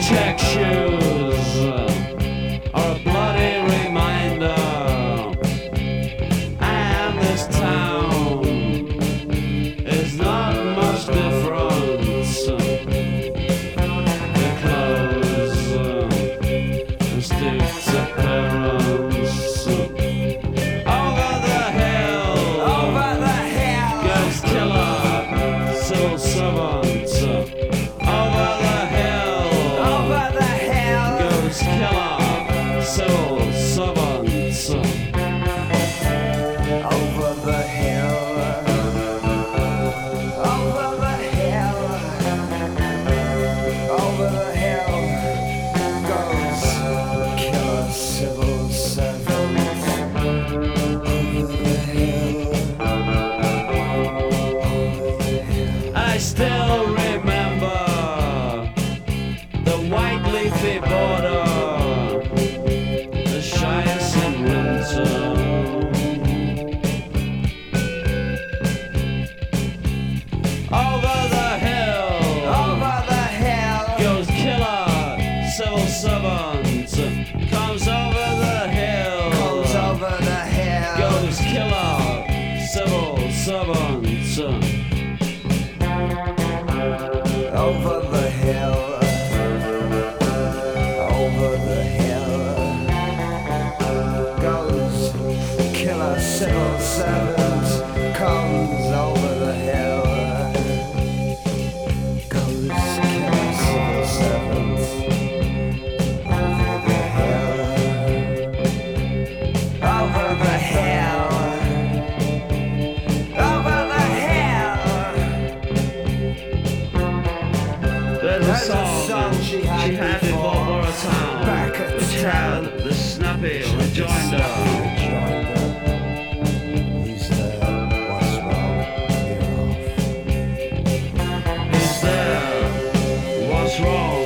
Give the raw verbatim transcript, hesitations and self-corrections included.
check shoes are a bloody reminder, and this town is not much difference. The clothes and stick to parents. Over the hill, Over the hill, goes killer, civil servants. Over the hill, over the hill, goes killer, civil servants. over the hill, over the hill, over the hill goes killer civil servants. Over the hill, over the hill. I still remember the white leafy border, the shyest in winter. Over the hill, Over the hill, goes killer, civil servant. Comes over the hill, comes over the hill, goes killer, civil servant. over the hill, over the hill goes killer civil servant, comes over the hill, goes killer civil servant, over the hill, over the hill, over the hill. There's a There's a song, song she she had had in before, Marlborough Town, back at which town. had the snappy rejoinder. He's there, what's wrong? You're off. Is there? What's wrong?